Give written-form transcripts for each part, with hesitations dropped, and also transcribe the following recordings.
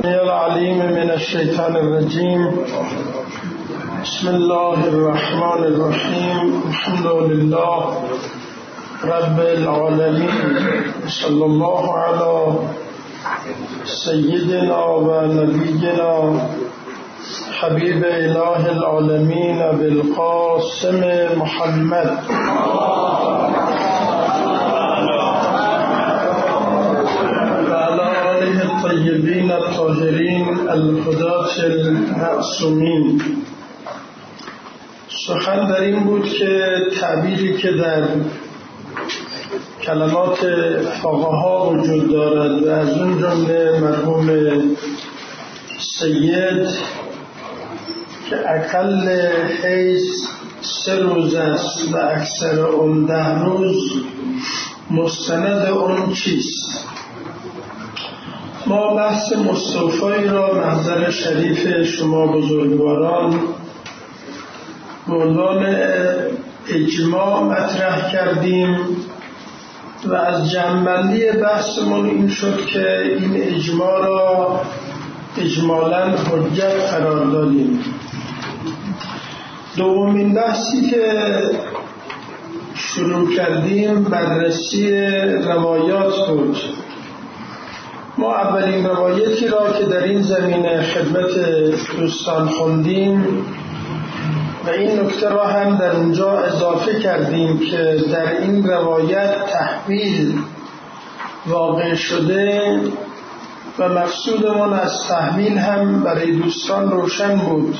العليم من الشيطان الرجيم. بسم الله الرحمن الرحيم. الحمد لله رب العالمين. صلى الله على سيدنا ونبينا حبيب إله العالمين بالقاسم محمد الطيبين الطاهرين الهداة المعصومین. سخن در این بود که تعبیری که در کلمات فقها وجود دارد و از اون جمله مرحوم سید که اقل حیث 3 روز است و اکثر اون 10 روز، مستند اون چیست؟ ما بحث مستوفایی را محضر شریف شما بزرگواران به عنوان اجماع مطرح کردیم و از جمع‌بندی بحثمون این شد که این اجماع را اجمالاً حجت قرار دادیم. دومین بحثی که شروع کردیم بررسی روایات بود. ما اولین روایتی را که در این زمینه خدمت دوستان خوندیم و این نکته را هم در اونجا اضافه کردیم که در این روایت تحویل واقع شده و مقصودمون از تحویل هم برای دوستان روشن بود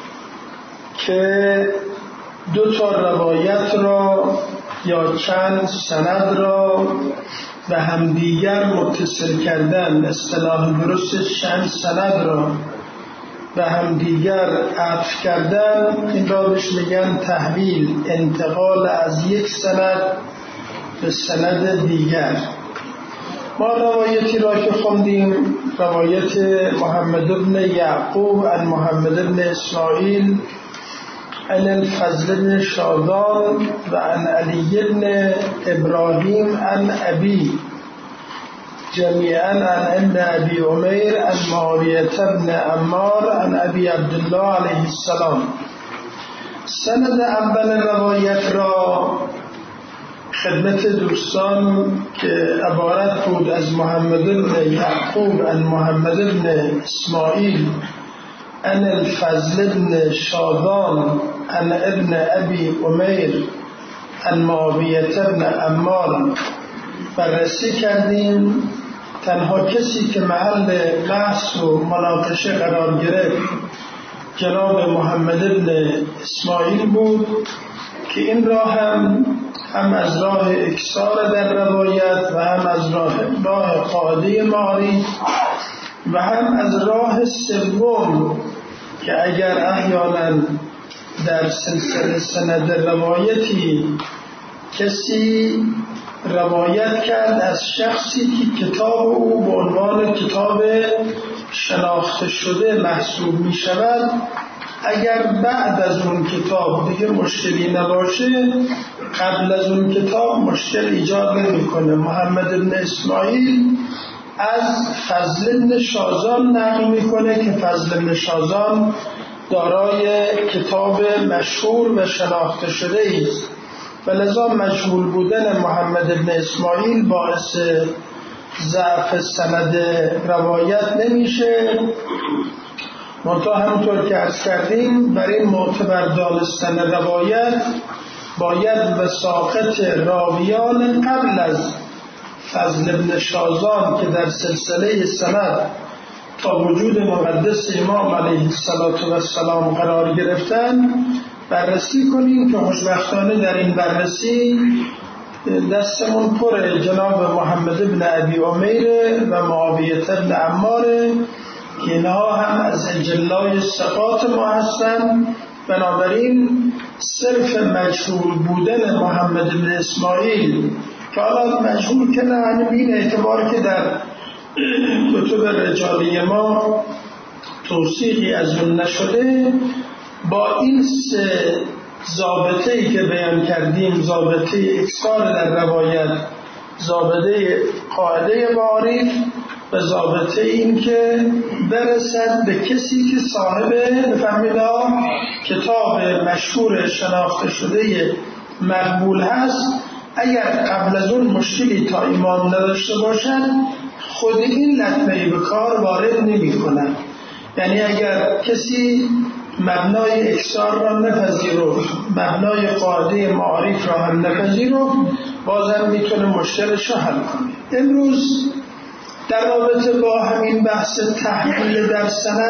که 2 روایت را یا چند سند را و همدیگر متصل کردن، اصطلاح درستش چند سند را و همدیگر عطف کردن، این را بهش میگن تحویل، انتقال از یک سند به سند دیگر. ما روایتی را که خوندیم روایت محمد بن یعقوب عن محمد بن اسماعیل عن الفضل بن شاذان و عن علی بن ابراهیم عن ابی جمیعا عن ابن ابی عمیر عن معاویه بن عمار عن ابی عبدالله علیه السلام. سند اول روایت را خدمت دوستان که عبارت بود از محمد بن یعقوب عن محمد بن اسماعیل عن الفضل بن شاذان عن ابن ابی عمیر عن معاویه بن عمار بررسی کردیم. تنها کسی که محل بحث و مناقشه قرار گرفت جناب محمد بن اسماعیل بود که این راه هم از راه اکثار در روایت و هم از راه قاعده معاری و هم از راه سوم که اگر احیانا در سلسله سند روایتی کسی روایت کرد از شخصی که کتاب او به عنوان کتاب شناخته شده محسوب می شود، اگر بعد از اون کتاب دیگه مشکلی نباشه، قبل از اون کتاب مشکل ایجاد نمی کنه. محمد بن اسماعیل از فضل بن شاذان نقل میکنه که فضل بن شاذان دارای کتاب مشهور و شناخته شده است و لذا مجهول بودن محمد بن اسماعیل باعث ضعف سند روایت نمیشه. منتها همونطور که عرض کردیم برای معتبر دانستن روایت باید وثاقت راویان قبل از فضل بن شاذان که در سلسله سند تا وجود مقدس امام علیه السلام قرار گرفتن بررسی کنیم که خوشبختانه در این بررسی دستمون پر جناب محمد بن ابی عمیر و معاویه بن عمار که اینها هم از اجلای ثقات ما هستن. بنابراین صرف مجهول بودن محمد بن اسماعیل که حالا مجهول که نه این اعتبار که در کتب رجالی ما توصیقی از اون نشده، با این 3 ضابطه‌ای که بیان کردیم، ضابطه اکثار در روایت، ضابطه قاعده معارف و ضابطه این که برسد به کسی که صاحب بفهمیدا کتاب مشهور شناخته شده مقبول هست. اگر قبل از اون مشکلی تا ایمان نداشته باشد خود این لطمه به کار وارد نمی کنند. یعنی اگر کسی مبنای اکثار را نپذیرفت، مبنای قاعده معارف را هم نپذیرفت، بازم میتونه مشکلش را حل کنه. امروز در رابطه با همین بحث تحمیل در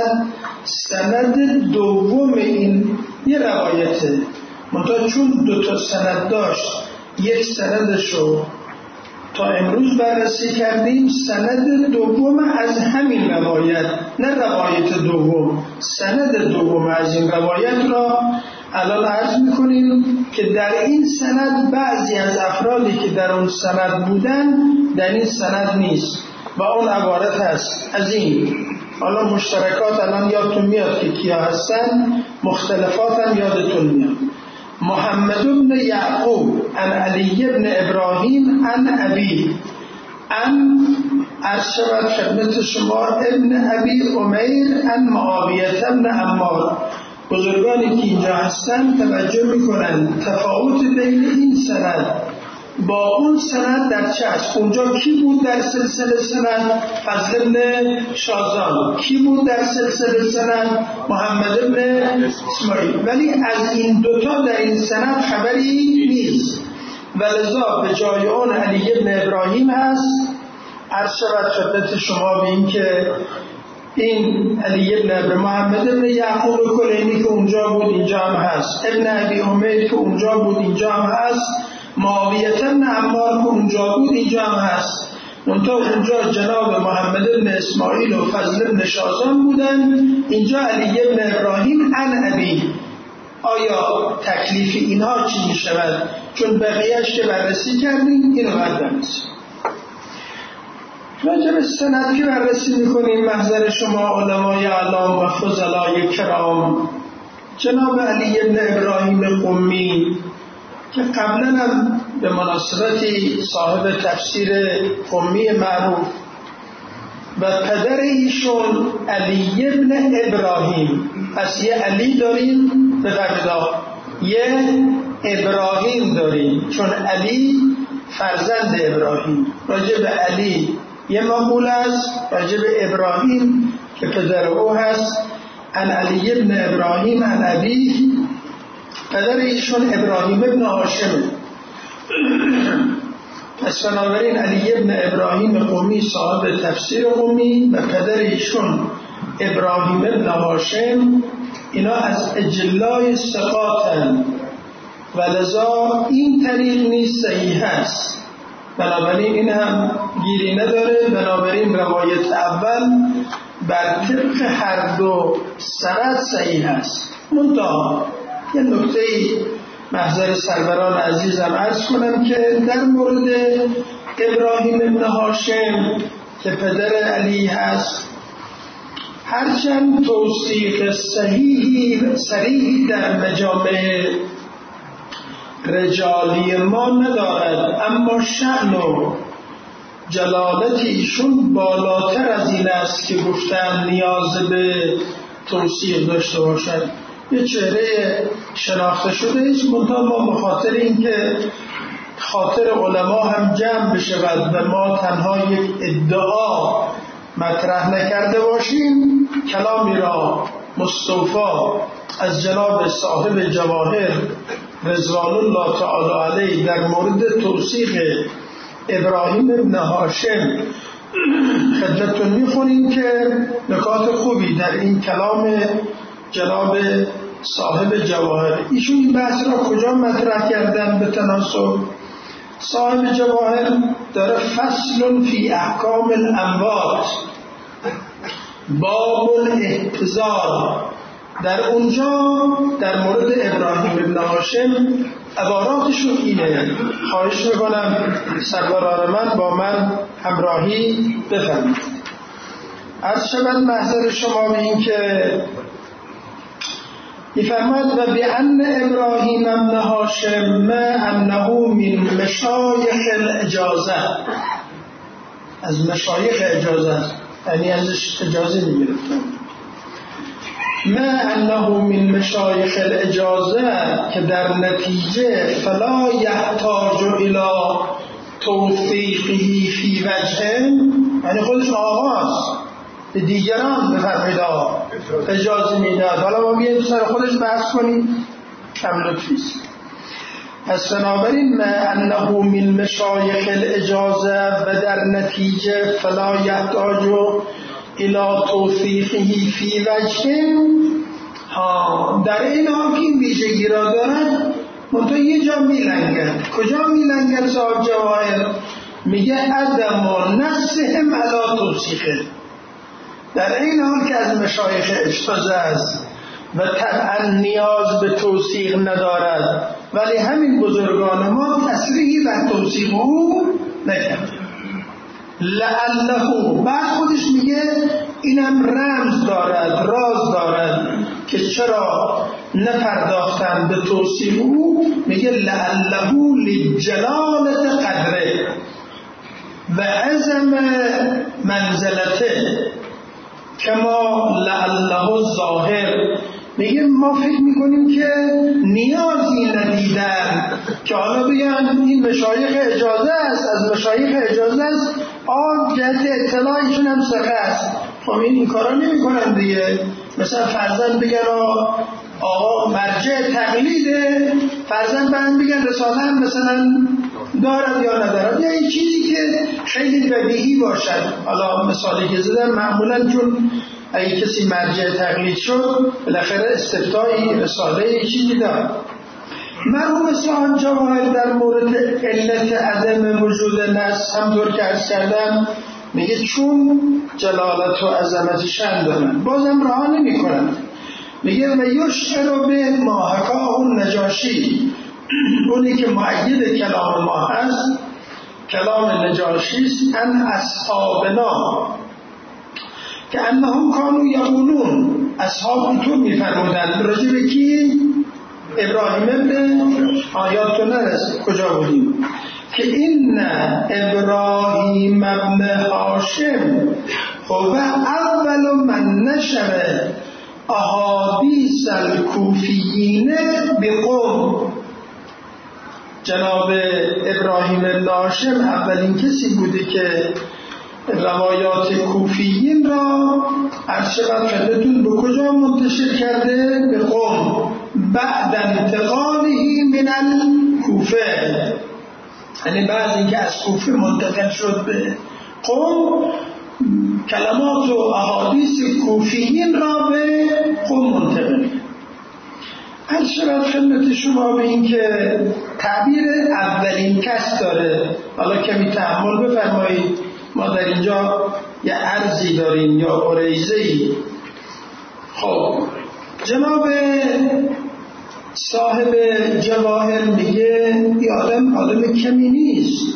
سند دوم این یه روایته، منتها چون 2 سند داشت، یک سندشو تا امروز بررسی کردیم، سند دوم از همین روایت، نه روایت دوم، سند دوم از این روایت را الان عرض میکنیم که در این سند بعضی از افرادی که در اون سند بودن در این سند نیست و اون عبارت هست از این. حالا مشترکات الان یادتون میاد که کیا هستن، مختلفات هم یادتون میاد. محمد بن یعقوب عن علی بن ابراهیم عن ابی عن ارشد خدمت شما ابن ابی امیر عن معاویه بن عمار. بزرگانی که اینجا هستن توجه میکنن تفاوت بین این سند با اون سند در چه است. اونجا کی بود در سلسله سند؟ فضل بن شازان. کی بود در سلسله سند؟ محمد بن اسماعیل. ولی از این دوتا در این سند خبری نیست و لذا به جای اون علی بن ابراهیم هست. عرض شود خدمت شما بیم که این علی بن محمد بن یعقوب کلینی که اونجا بود اینجا هم هست، ابن ابی امیر که اونجا بود اینجا هم هست، معاویه بن عمار که اونجا بود اینجا هم هست. منتها اونجا جناب محمد بن اسماعیل و فضل بن شازان بودن، اینجا علی بن ابراهیم عن ابی. آیا تکلیف اینها چی می شود؟ چون بقیهش که بررسی کردیم اینو بردنست. راجب سند که بررسی میکنیم محضر شما علمای اعلام و فضلای کرام، جناب علی بن ابراهیم قمی که قبلا هم به مناسبتی صاحب تفسیر قمی معروف و پدر ایشون علی بن ابراهیم، پس یه علی داریم به فردا، یه ابراهیم داریم، چون علی فرزند ابراهیم. راجب علی یه مقوله است، راجب ابراهیم که پدر او هست عن علی بن ابراهیم عن ابی، پدر ایشون ابراهیم ابن هاشم. پس بنابراین علی ابن ابراهیم قمی صاحب تفسیر قمی و پدر ایشون ابراهیم ابن هاشم، اینا از اجلای ثقاتن و لذا این طریق نیست صحیح هست، بنابراین این هم گیری نداره. بنابراین روایت اول بر طبق هر دو سند صحیح هست. منتها یه نکته محضر سروران عزیزم عرض کنم که در مورد ابراهیم ابن هاشم که پدر علی هست، هرچند توثیق صحیحی در مجامع رجالی ما ندارد، اما شأن و جلالت ایشون بالاتر از این است که گفتن نیاز به توثیق داشته باشد. یه چهره شناخته شده است، منتها ما بخاطر اینکه خاطر علما هم جمع بشود و ما تنها یک ادعا مطرح نکرده باشیم، کلامی را مستوفا از جناب صاحب جواهر رضوان الله تعالی علیه در مورد توثیق ابراهیم ابن هاشم خدمتتون میخونیم که نکات خوبی در این کلام جناب صاحب جواهر. ایشون این بحث را کجا مطرح کردن به تناسب؟ صاحب جواهر داره فصل فی احکام الاموات باب الاحتضار، در اونجا در مورد ابراهیم ابن هاشم عباراتشون اینه. خواهش میکنم سروران من با من همراهی بفرمایید. از شبت محضر شما به این که میفرماید و بأن ابراهیم ابن هاشم انه من مشایخ الاجازه، از مشایخ اجازه است، یعنی ازش اجازه میگرفتن. ما انه من مشایخ الاجازه که در نتیجه فلا یحتاج الی توثیقه فی وجه، یعنی خودش آغاز به دیگران بفرمایید اجازه میداد. حالا ما بیاییم سر خودش بحث کنیم، کم لطفیست. پس بنابراین ما انه من مشایخ الاجازه و در نتیجه فلا یحتاج الی توثیقه فی وجه، در این حال که این ویژگی را دارد منتها یه جا میلنگد. کجا میلنگد صاحب جواهر؟ میگه عدم و نصهم علی توثیقه، در این حال که از مشایخ اجازه است و طبعا نیاز به توثیق ندارد، ولی همین بزرگان ما تصریحی بر توثیق او نکرد. لعله، بعد خودش میگه اینم رمز دارد، راز دارد که چرا نپرداختن به توصیف او. میگه لعله لجلالت قدره و عظم منزلته کما لعله ظاهر. میگه ما فکر میکنیم که نیازی ندیدن که حالا بگن این مشایخ اجازه است، از مشایخ اجازه است، جهت اطلاعشون هم سخه است. خب این کارا نمی کنن دیگه. مثلا فرزند بگن آقا مرجع تقلیده، فرزند برن بگن رساله هم مثلا دارد یا ندارد، یا این چیزی که خیلی بدیهی باشد. حالا مثالی که زدم معمولا چون اگه کسی مرجع تقلید شد بالاخره استفتایی رساله چیزی دارد. مرحوم صاحب جواهر در مورد علت عدم وجود نص همطور که عرض کردم میگه چون جلالت و عظمت شأن دارن، بازم رها نمی کنن. میگه و یشعر به ما حکاه نجاشی، اونی که مؤید کلام ما هست کلام نجاشی است، ان اصحابنا که انهم کانوا یقولون، اصحاب اینطور میفرمودن راجع به کی؟ ابراهیم ابن آیات تو نرسید کجا بودیم که این ابراهیم ابن هاشم و اول من نشر احادیث الکوفیین بقوم. جناب ابراهیم ابن هاشم اولین کسی بوده که روایات کوفیین را ارشد خدمتون به کجا منتشر کرده؟ به قوم، بعد انتقاله من الکوفه، یعنی بعد اینکه از کوفه منتقل شد به قوم کلمات و احادیث کوفیین را به قوم منتقل. ارشد خدمت شما به این که تعبیر اولین کس داره. حالا کمی تأمل بفرمایید، ما در اینجا یه عرضی داریم یا عریضه‌ای. خب جناب صاحب جواهر میگه این آدم کمی نیست.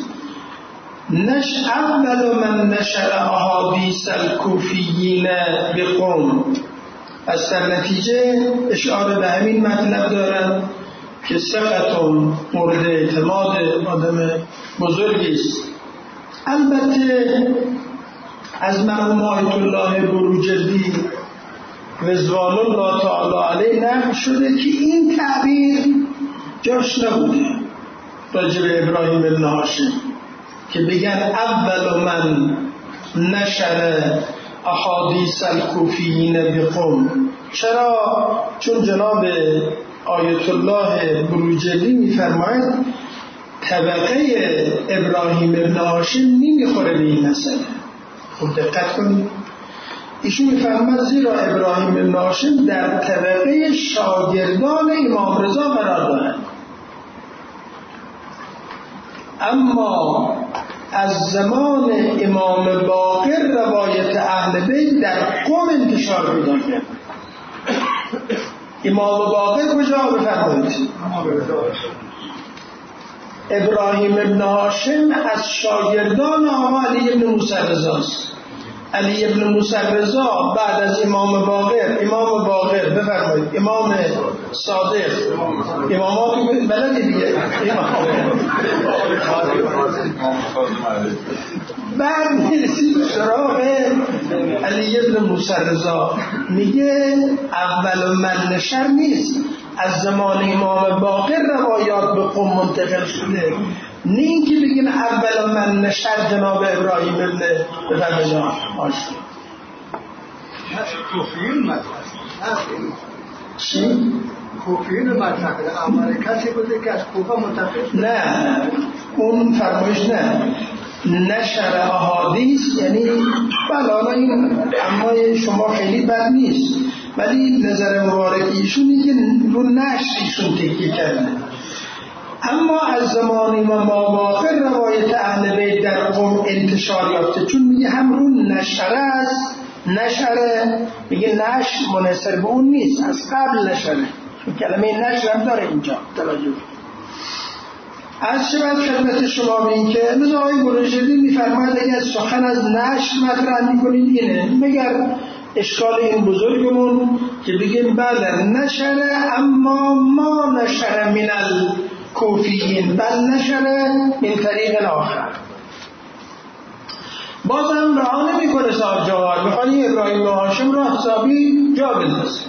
اول من نشر احادیث الکوفیین بقوم، از در نتیجه اشاره به همین مطلب دارن که ثقتون مورد اعتماد آدم بزرگی است. البته از مرحوم آیت الله بروجردی رضوان الله تعالی علیه نقل شده که این تعبیر جاش نبوده راجع به ابراهیم ابن هاشم که بگن اول من نشر احادیث الکوفیین بقوم. چرا؟ چون جناب آیت الله بروجردی میفرماید طبقه ابراهیم ابن هاشم نمیخوره به این مسئله. خب دقت کنید، ایشون میفرماید زیرا ابراهیم ابن هاشم در طبقه شاگردان امام رضا قرار دارد، اما از زمان امام باقر روایت اهل بیت در قوم انتشار پیدا کرد. امام باقر کجا بفرمایید؟ ابراهیم ابن هاشم از شاگردان آقا علی ابن موسی رضا است. علی ابن موسی رضا بعد از امام باقر بفرمایید امام صادق، امامات بلدی دیگه بعد میرسید سراغ علی ابن موسی رضا، میگه اول من نشر نیست، از زمان امام باقر روایات به قم منتقل شده، نه اینکه بگین اول من نشر جناب ابراهیم ابن رمضان آشد. کوفیون مطرح چی؟ کوفیون مطرح کرده، اول کسی بوده که از کوفه منتقل. نه اون فرمایش نه، نشر احادیث یعنی بلا این، اما شما خیلی بد نیست، ولی نظر مبارک ایشونی که رو نشر ایشون تکیه کرده. اما از زمان امام باقر روایت اهل بیت در قم انتشار یافته، چون میگه هم رو نشره است، نشره میگه نشر منحصر به اون نیست، از قبل نشره، چون کلمه نشر هم داره اینجا توجه. از شبت خدمت شما بین که مثل آقای برشدی میفرماید اگر سخن از نشر مطرح میکنید اینه، مگر اشکال این بزرگمون که بگیم بله نشره، اما ما نشره من الکوفیین، بل نشره من طریق آخر. بازم راه نمی کنه صاحب جوار، میخوانی ابراهیم و هاشم را حسابی جا بندازه.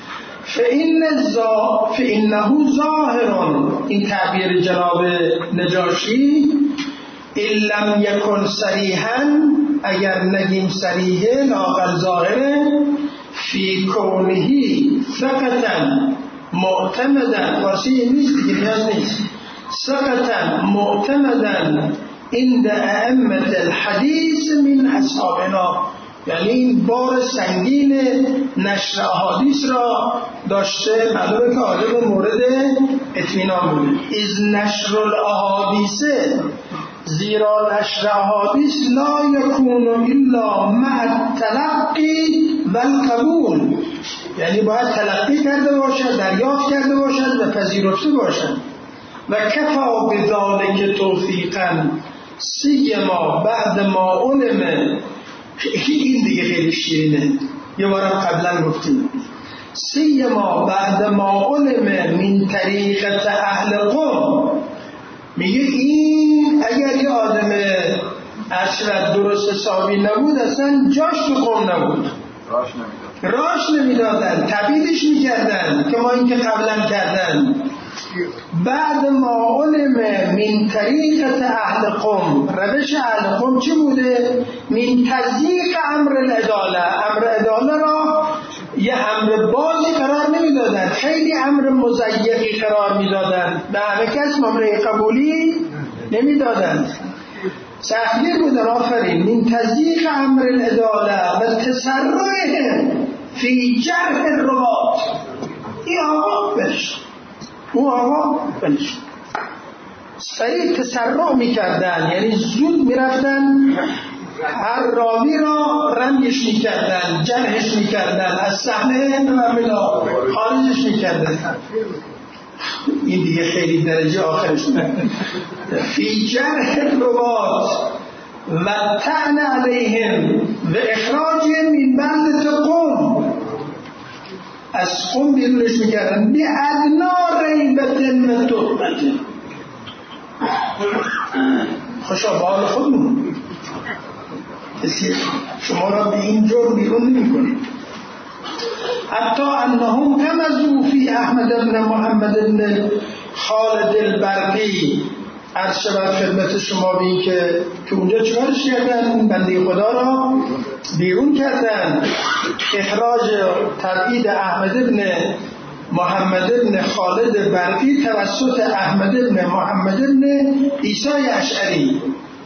فإنه ظاهر، این تعبیر جناب نجاشی، إن لم يكن صریحا، اگر نگیم صریحه لااقل ظاهره، فی کونه ثقة معتمدا، فارسی نیست دیگه نیاز نیست، ثقة معتمدا عند ائمة الحدیث من اصحابنا، یعنی این بار سنگین نشر احادیث را داشته، معلومه که عالم مورد اطمینان بوده. از نشر الاحادیث، زیرا نشر احادیث لا یکون الا مع التلقی و القبول، یعنی باید تلقی کرده باشد، دریافت کرده باشد و پذیرفته باشد. و کفا بذلک توفیقا، سیما بعد ما علم، این دیگه خیلی شیرینه، یه بارم قبلا گفتیم، سیما بعد ما علم من طریقت اهل قم، میگه این اگر یه آدم اشرت درست حسابی نبود اصلا جاش تو قم نبود، راش نمیدادن، تبیدش میکردن که ما این که قبلا کردن. بعد ما علم من طریقت اهل قم، روش اهل قم چی بوده؟ من تضییق امر العداله، امر عداله را یه امر بازی قرار نمیدادن، خیلی امر مضیقی قرار میدادن، به همه کس ممره قبولی نمیدادن، سختی بودن. آفرین. من تضییق امر العداله و تسرعه فی جرح الروات، این آقا بش او آقا بلش سریع تسرع میکردن، یعنی زود میرفتن هر راوی را رنگش میکردن، جرحش میکردن، از صحنه خارجش میکردن. این دیگه خیلی درجه آخرش فی جرح الروات و طعن علیهم و اخراجهم من بلدة قم، از قم بیرونش میکردن بی ادنا ریبت و تهمت. خوشا به حال خودمون، کسی شما را به این جور بیرون نمی کنید. حتی انهم غمزوا فی احمد بن محمد بن خالد البرقی، عرض شود خدمت شما بین که اونجا چکارش کردن؟ بنده خدا را بیرون کردن. اخراج تبعید احمد بن محمد بن خالد برقی توسط احمد بن محمد بن عیسی اشعری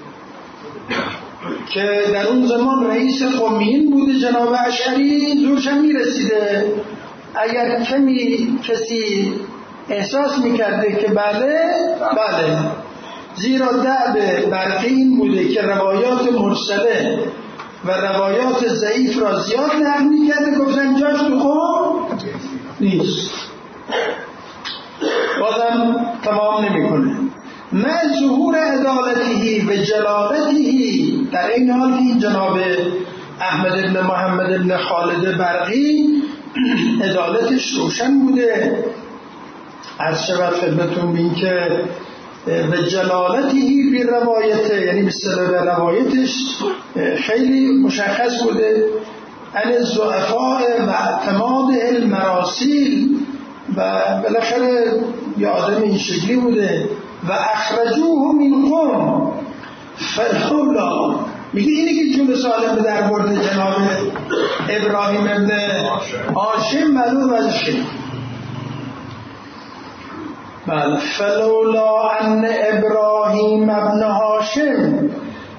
که در اون زمان رئیس قمیین بوده. جناب اشعری زورش میرسیده، اگر کسی احساس میکرده که بله، زیرا دعب برقی این بوده که روایات مرسله و روایات ضعیف را زیاد نقل میکرده، گفتن جاش تو قوم نیست، بازم تمام نمیکنه. من ظهور عدالتی و جلالتی، در این حال که این جناب احمد بن محمد بن خالد برقی عدالتش روشن بوده. عرض شود خدمتون بین که و جلالتی فی روایته، یعنی به اصطلاح روایتش خیلی مشخص بوده، ان الضعفاء و اعتماد المراسیل، و بالاخره یه آدم این شکلی بوده. و اخرجوه من قوم فلولا، میگه اینی که جون سالم به در برده جناب ابراهیم ابن هاشم معلوم ازش. بله، فلولا ان ابراهیم ابن هاشم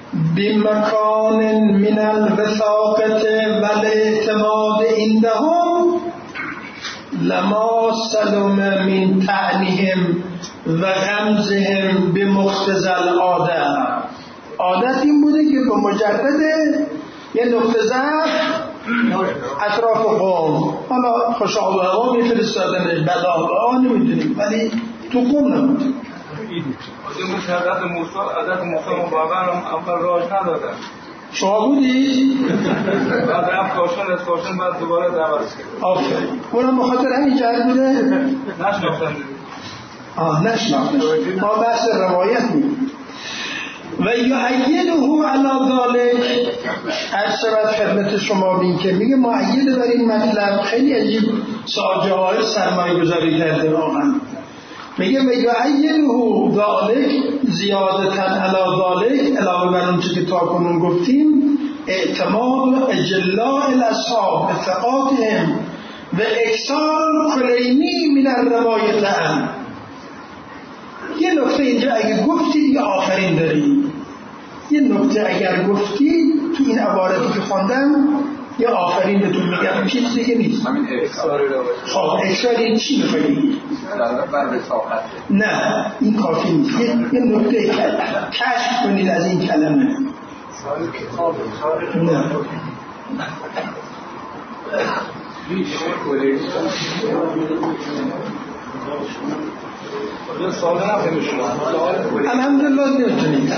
بمکان من الوثاقت والاعتماد عندهم لما سلم من طعنهم و غمزهم بمقتضى العاده. عادت این بوده که به مجرد یه نقطه ضعف اطراف قوم، حالا خوشحال و هوا میفرستادن بلا نمیدونیم، ولی تو قوم نبود. عدد موسی مبرر هم اول راج ندادن. شما بودی؟ بعد رفت کاشان بعد دوباره دعوت کرد. آفرین. اونم بخاطر همین جهت بوده؟ نشناختن. نشناختن. ما بحث روایت می‌کنیم. و یؤیده علی ذلک، ارشد خدمت شما بین که میگه مؤید بر این مطلب. خیلی عجیب ساجه‌های سرمایه گذاری کرده واقعا. میگه و یؤیده ذلک زیادتاً علی ذلک، علاوه بر اون چیزی که تا کنون گفتیم، اعتماد اجلاء الاصحاب به ثقاتهم و اکثار کلینی من الروایت عنهم. یه نکته اینجا اگه گفتید یا آخرین دارید، یه نکته اگر گفتید تو این عبارتی که خوندم یا آخرین بهتون میگم، چیز دیگه نیست. همین اکثار روایت. خب اکثار این چی میخواهید؟ نه این کافی نیست. یه نکته کشف کنید از این کلمه. نه الحمدلله نمیتونید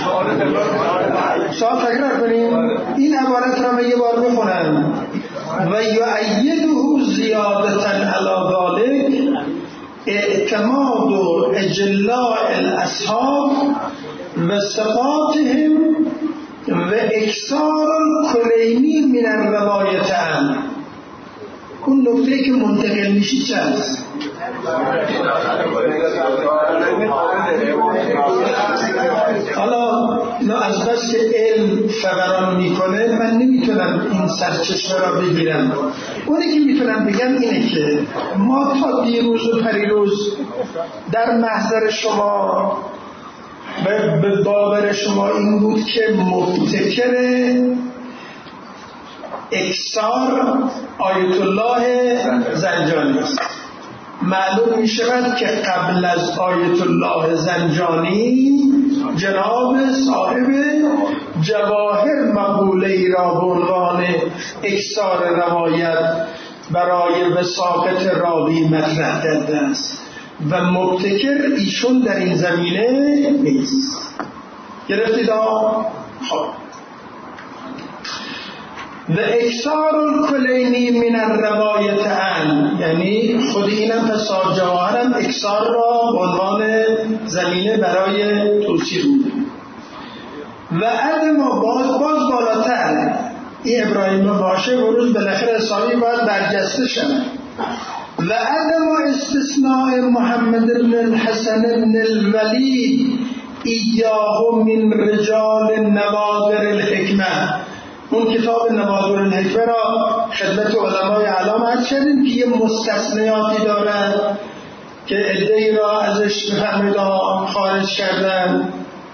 سوال تکرار کنیم. این عبارت را من یه بار بخونم. و یؤیده زیادتاً علی ذلک اعتماد و اجلاء الاصحاب و ثقاتهم و اکثار کلینی من الروایت عنهم. اون نکته که منتقل میشی چه هست؟ حالا نه از بس که علم فوران میکنه من نمیتونم این سرچشمه را بگیرم. اونی که میتونم بگم اینه که ما تا دیروز و پریروز در محضر شما به باور شما این بود که مبتکر اکثار آیت الله زنجانی است. معلوم می شود که قبل از آیت الله زنجانی جناب صاحب جواهر مقوله ای را به عنوان اکثار روایت برای وثاقت راوی مطرح کرده است و مبتکر ایشون در این زمینه نیست. گرفتید؟ خب و اکثار الکلینی من الروایت عنه، یعنی خود اینم پس جواهرم اکثار را به عنوان زمینه برای توصیح بوده. و عدم باز بالاتر این ابراهیم باشه و روز بالاخره حسابی باید برجسته شد. و عدم استثناء محمد بن الحسن بن الولید ایاه من رجال نوادر الحکمه. اون کتاب نوادر الحکمه را خدمت علمای اعلام عرض کردیم که یه مستثنیاتی دارد که عده‌ای را ازش بفهمید خارج کردن.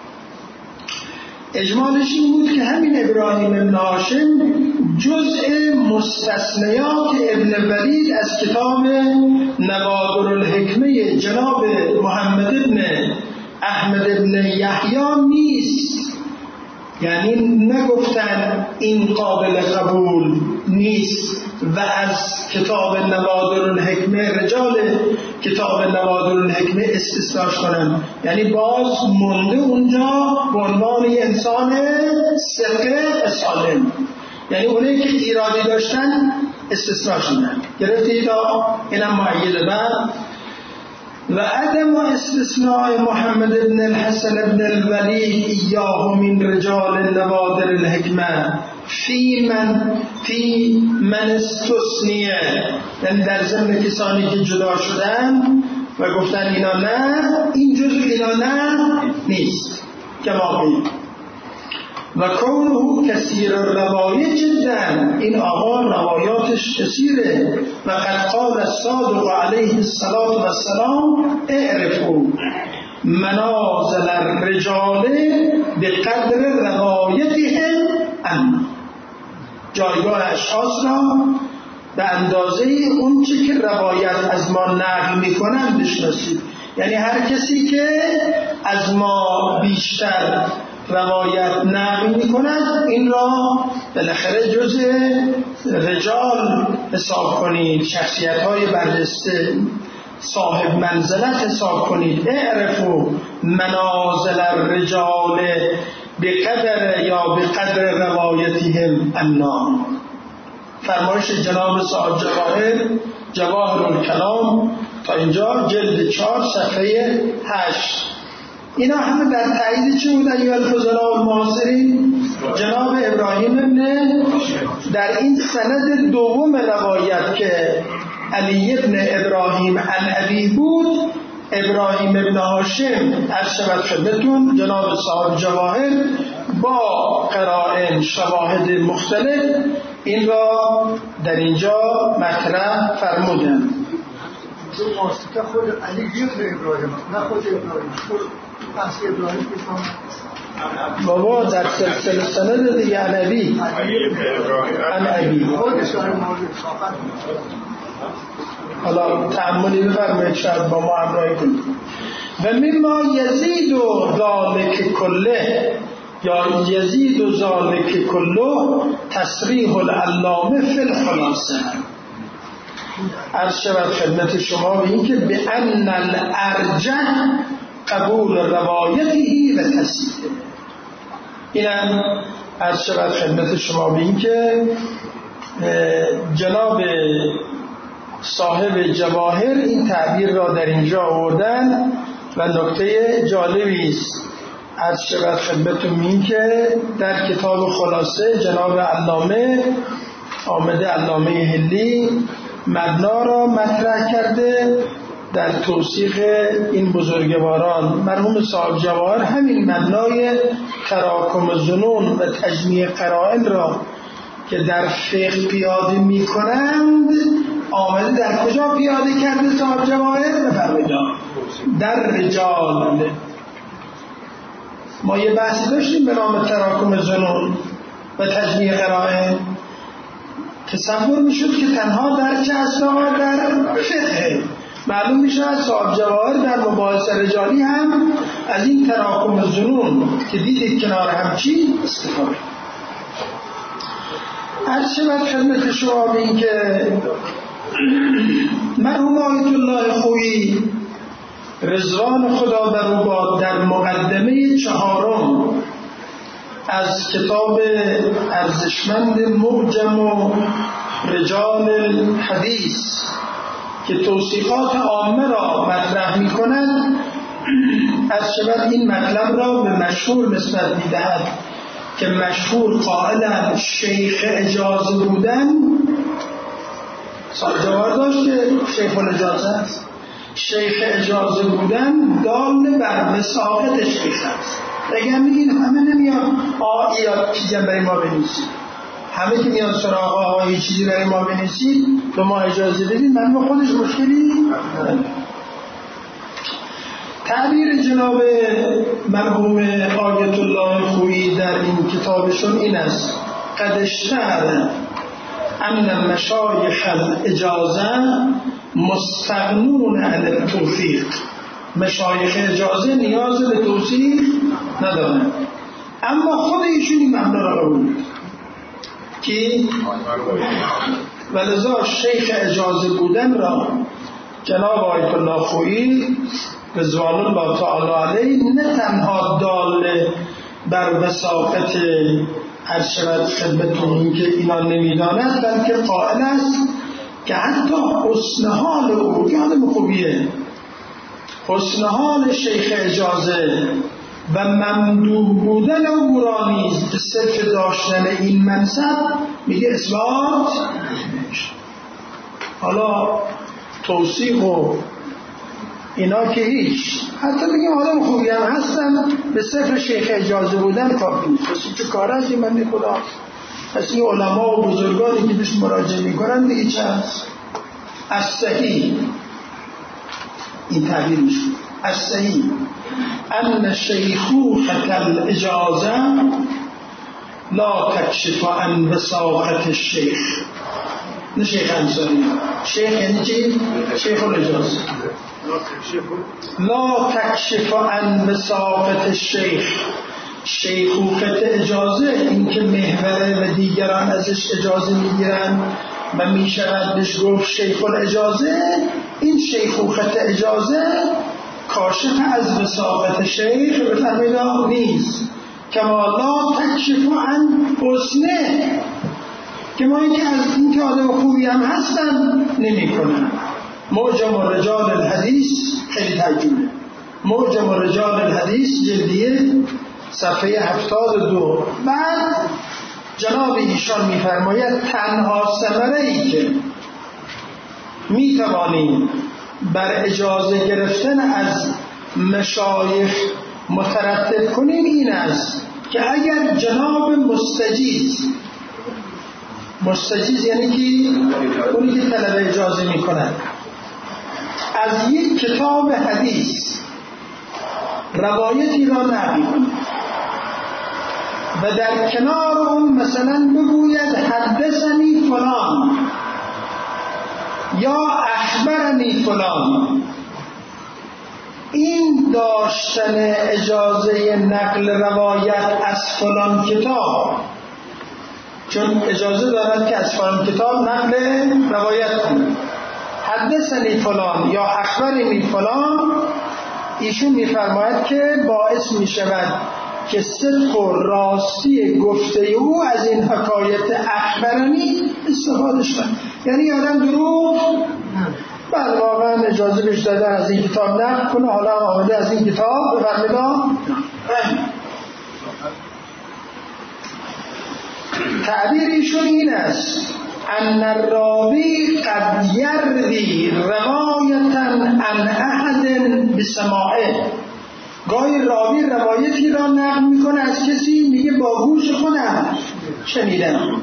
اجمالش این بود که همین ابراهیم بن هاشم جزء مستثنیات ابن ولید از کتاب نوادر الحکمه جناب محمد بن احمد بن یحیی نیست. یعنی نگفتن این قابل قبول نیست و از کتاب نوادر الحکمه رجال کتاب نوادر الحکمه استثناش کنن، یعنی باز مونده اونجا به عنوان یه انسان ثقه سالم، یعنی اونایی که ایرادی داشتن استثنا شدن. گرفتید؟ اینم مؤید. بعد و عدم استثناء محمد بن الحسن بن الولید ایاه من رجال النوادر الحکمه فی من استثنیه، یعنی در ضمن کسانی که جدا شدن و گفتن اینا نه، این جزء اینا نه نیست که واقعی. و کونه کثیر الروایه جدا، این آقا روایاتش کثیره. و قد قال الصادق علیه الصلاة والسلام اعرفوا منازل الرجال بقدر روایتهم ان، جایگاه اشخاص را به اندازه اون چی که روایت از ما نقل میکنن بشناسید. یعنی هر کسی که از ما بیشتر روایت نقل میکنند این را بالاخره جزء رجال حساب کنید، شخصیت های برجسته صاحب منزلت حساب کنید. اعرفوا منازل الرجال بقدر یا بقدر روایتهم انا. فرمایش جناب صاحب جواهر الکلام تا اینجا جلد 4 صفحه 8. اینا همه در تایید چه بود ایها الفضلاء المعاصرین؟ جناب ابراهیم ابن، در این سند دوم روایت که علی ابن ابراهیم عن ابی بود، ابراهیم ابن هاشم ارشد خدمتون جناب صاحب جواهر با قرائن شواهد مختلف این را در اینجا مطرح فرمودند. جو واسطه خود علی ابن ابراهیم، نه خود ابراهیم، خود اصل ابراهیم میفهم. بابا در سلسله سند دیگه عن ابی خودش داره موضوع صحبت. حالا تأملی بفرمایید شاید با ما همراهی کنید. و مما یزید و ذالک کله یا یزید و ذالک کله تصریح العلامه فی الخلاصه. عرض شود خدمت شما به این که به ان الارجح قبول روایتی و تصحیحه. اینم عرض شود خدمت شما به این که جناب صاحب جواهر این تعبیر را در اینجا آوردن و نکته جالبی است. عرض شود خدمتتون این که در کتاب خلاصه جناب علامه آمده، علامه هلی مبنا را مطرح کرده در توثیق این بزرگواران. مرحوم صاحب جواهر همین مبنای تراکم الظنون و تجمیع قرائن را که در فقه پیاده می کنند آمده در کجا پیاده کرده صاحب جواهر؟ بفرمایید در رجال. ما یه بحثی داشتیم به نام تراکم الظنون و تجمیع قرائن. تصور میشد که تنها در چه اصلا در فقه. معلوم میشه از صاحب جواهر در مباحث رجالی هم از این تراکم الظنون که دیدید کنار هم چی استفاده. عرض شود خدمت شما به این که مرحوم آیت الله خویی رضوان خدا بر او باد در مقدمه 4 از کتاب ارزشمند معجم و رجال الحدیث که توصیفات عامه را مطرح می کند، از شود این مطلب را به مشهور نسبت می دهد که مشهور قائل شیخ اجازه بودن. صاحب جواهر داشت که شیخ الاجازه است. شیخ اجازه بودن دال بر وساقت شیخ است. اگر میگین همه نمیان یا چیزی برای ما بنویسید، همه که میان سراغ یه چیزی برای ما بنویسید به ما اجازه بدید، من با خودش مشکلی. تعبیر جناب مرحوم آیت الله خویی در این کتابشون این است: قد اشتهر ان مشایخ الاجازه مستغنون عن التوفیق. مشایخ اجازه نیاز به توصیف ندارن، اما خود ایشون این مبنا را قبول که ولذا شیخ اجازه بودن را جناب آیت الله خویی رضوان الله تعالی علیه نه تنها دال بر وساقت هر شود خدمتون که اینا نمیداند، بلکه قائل است که حتی حسن حال او یادم خوبیه حسن حال شیخ اجازه و ممدوح بودن او را نیز به صرف داشتن این منصب میگه اثبات. حالا توصیق و اینا که هیچ، حتی بگیم آدم خوبی هم هستن به صرف شیخ اجازه بودن کافی نیست. پس چه کار از این بنده خدا؟ پس این علما و بزرگانی که بهش مراجعه میکنن دیگه چه هست؟ از صحیح این تعبیر میشه، از صحیح ان شیخوخة الاجازه لا تکشف عن وساقة الشیخ. نه شیخ انصاری، شیخ یعنی چی؟ شیخ الاجازه. لا تکشف عن وساقة الشیخ، شیخوخة اجازه، این که محوره و دیگران ازش اجازه میگیرن و میشود بهش گفت شیخ الاجازه، این شیخوخة اجازه کاشف از وساقة شیخ بفرمیدان نیست. کما لا تکشف عن حسنه، که ما اینکه از این که آدم خوبی هم هستن نمی کنن. معجم رجال الحدیث خیلی ترجمه، معجم رجال الحدیث جلدیه صفحه 72. بعد جناب ایشان میفرماید تنها ثمره‌ای که میتوانیم بر اجازه گرفتن از مشایخ مترتب کنیم این است که اگر جناب مستجیز یعنی که اونی که طلب اجازه میکنن از یک کتاب حدیث روایتی را نقل کنه و در کنار اون مثلا بگوید حدثنی فلان یا اخبرنی فلان، این داشتن اجازه نقل روایت از فلان کتاب، چون اجازه دارد که از فلان کتاب نقل روایت کنه، حدثنی فلان یا اخبرنی فلان، ایشون میفرماید که باعث میشود که صدق و راستی گفته او از این حکایت اخبرنی استفاده شد. یعنی آدم دروغ بعد واقعا اجازه بهش دادن از این کتاب نقل کنه، حالا آمده از این کتاب بفرمیدان. تعبیر ایشون این است ان الراوی قد یروی روایتا عن احد بسماعه، گاهی راوی روایتی را نقل میکنه از کسی، میگه با گوش خودم شنیدم،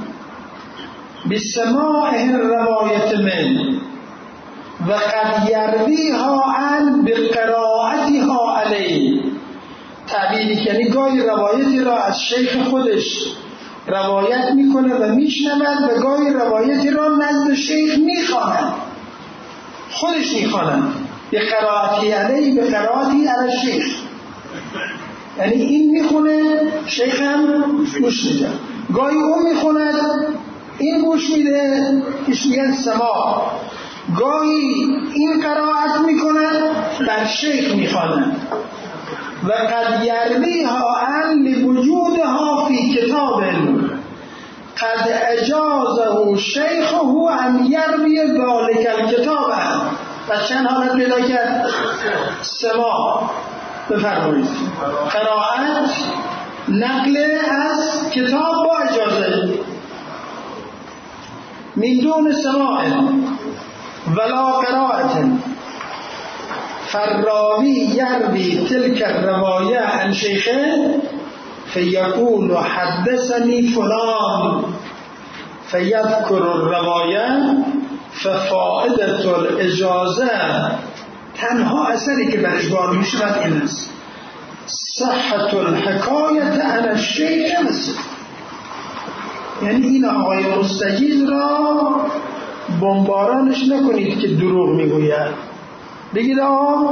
بسماعه روایت من و قد یرویها عن بقراءتها علیه. تعبیری یعنی گاهی روایتی را از شیخ خودش روایت میکنه و میشنود و گاهی روایتی را نزد شیخ میخواند، خودش میخواند، به قرائتی علیه به قرائتی علی شیخ، یعنی این میخونه شیخ هم گوش میده، گاهی اون میخوند این گوش میده، ایش میگن سما، گاهی این قرائت میکنند بر شیخ میخواند. و قد یرویها عن لوجودها فی کتاب قد اجازه شیخه ان یروی ذلک الکتاب. و چند حالت پیدا کرد؟ سما بفرمایید، قرائت نقل از کتاب با اجازه من دون سماع ولا قرائت، فالراوی یروی تلک الروایه عن شیخه فیقول حدثنی فلان فیذکر الروایه ففائدت الاجازه. تنها اثری که برش بار می شود این است صحت الحکایت عن الشیخ مثل، یعنی این آقای مستجیز را بمبارانش نکنید که دروغ میگوید، بگید آقا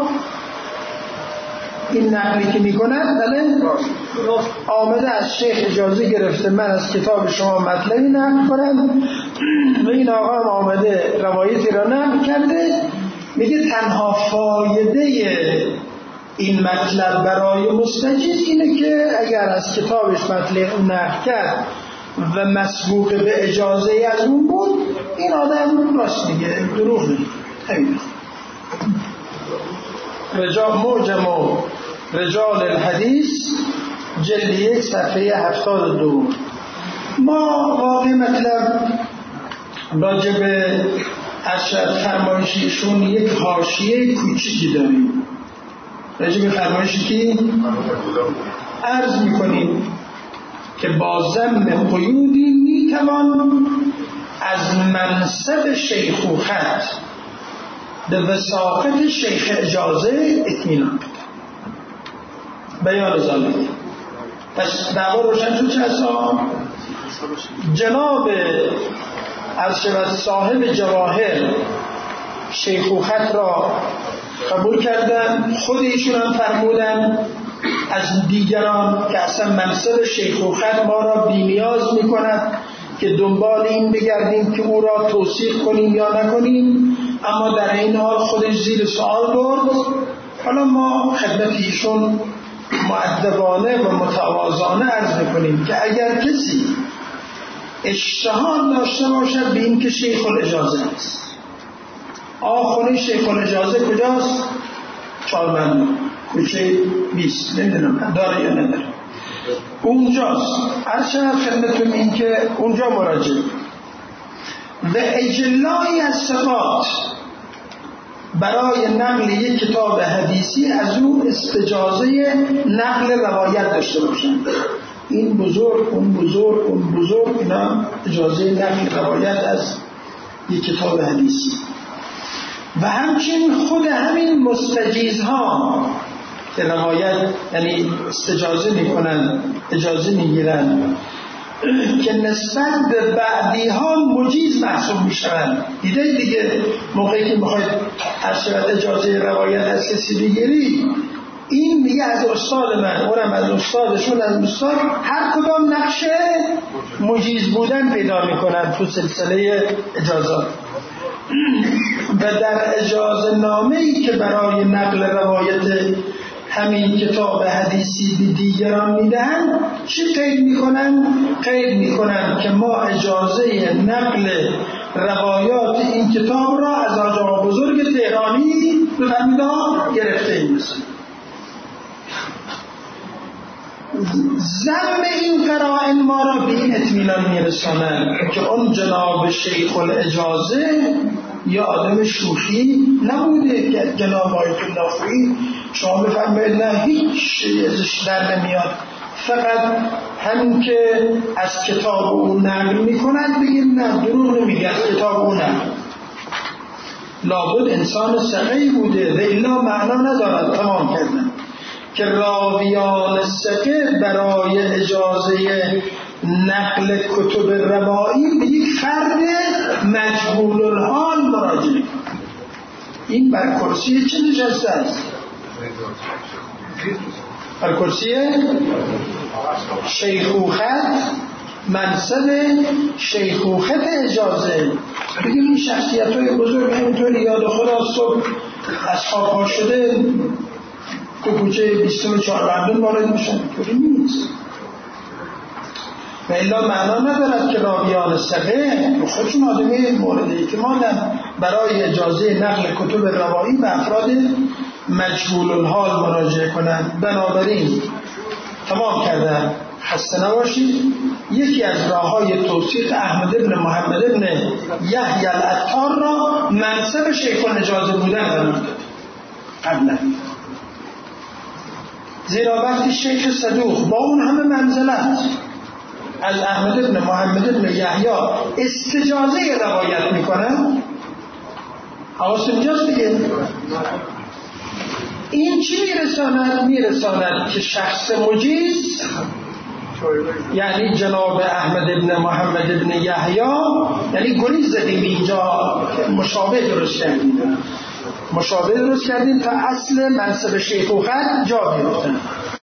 این نقلی که میکند بله آمده از شیخ اجازه گرفته من از کتاب شما مطلبی نقل کنم و این آقا هم آمده روایتی را نقل کرده، میگه تنها فایده این مطلب برای مستجیز اینه که اگر از کتابش مطلب نقل کرد و مسبوق به اجازه از اون بود، این آدم راست میگه، دروغ میگه. معجم و رجال الحدیث جلد 1 صفحه 72. ما واقع مطلب راجع به ارشد فرمایشیشون یک حاشیه کوچیکی داریم. راجع به فرمایشی که عرض میکنیم که با ضم قیودی میتوان از منصب شیخوخت به وثاقت شیخ اجازه اطمینان بده. بیان ذالک. پس دعوا روشن شد چه اصلا؟ جناب ارشد صاحب جواهر شیخوخت را قبول کردن، خود ایشون هم فرمودن از دیگران که اصلا منصب شیخوخت ما را بی‌نیاز می‌کند که دنبال این بگردیم که او را توثیق کنیم یا نکنیم، اما در این حال خودش زیر سوال برد. حالا ما خدمت ایشون مؤدبانه و متواضعانه عرض می‌کنیم که اگر کسی اشتهار داشته باشد به این که شیخ الاجازه است، خونه شیخ الاجازه کجاست؟ چهاربند کوچه 20 نمیدونم داره یا نداره، اونجاست. عرض شد خدمتون این که اونجا مراجعه و اجلایی از صفات برای نقل یک کتاب حدیثی از اون استجازه نقل روایت داشته باشند. این بزرگ اون بزرگ اون بزرگ، اینا اجازه نقل روایت از یک کتاب حدیثی. و همچنین خود همین مستجیزها که روایت یعنی استجازه میکنن، اجازه میگیرن که نسبت به بعدی ها مجیز محسوب میشن. دیگه موقعی که میخواید اجازه روایت از کسی بگیری، این میگه از استاد من، اونم از استادشون، از استاد، هر کدام نقشه مجیز بودن پیدا میکنن تو سلسله اجازات. و در اجازه نامه‌ای که برای نقل روایت همین کتاب حدیثی به دیگران میدن چی قید میکنن؟ قید میکنن که ما اجازه نقل روایات این کتاب را از آقا بزرگ تهرانی بفرمایید گرفته ایم. ضم این قرائن ما را به این اطمینان میرسانند که اون جناب شیخ الاجازه یا آدم شوخی نبوده که جناب آیت الله خویی شما بفرمایید نه هیچ ازش در نمیاد، فقط همین که از کتاب او نقل میکنند بگیم نه دروغ نمیگه، از کتاب او نقل. لابد انسان ثقه‌ای بوده و الا معنا ندارد تمام کردن که راویان ثقه برای اجازه نقل کتب روایی به یک فرد مجهول الحال مراجعه کنند. این بر کرسی چه نشسته است؟ بر کرسی شیخوخت، منصب شیخوخت اجازه. بگیم این شخصیت های بزرگ همینطوری یاد خدا صبح از خواب ها شده تو کوچه 24 بندون وارد میشن، طوری نیست. و الا معنا ندارد که راویان ثقه خودشون آدمی موردی که ماندن برای اجازه نقل کتب روایی به افراد مجهول الحال مراجعه کنند. بنابراین تمام کردن، خسته نباشید. یکی از راههای توثیق احمد ابن محمد ابن یحیی العطار را منصب شیخ الاجازه بودن قرار داد قبلا، زیرا وقتی شیخ صدوق با اون همه منزلت از احمد ابن محمد ابن یحیی استجازه روایت میکنن، حواس اینجاست دیگه. این چی میرساند که شخص مجیز یعنی جناب احمد ابن محمد ابن یحیی، یعنی گریز زدیم اینجا مشابه درست کردیم تا اصل منصب شیخوخت جا گرفتن.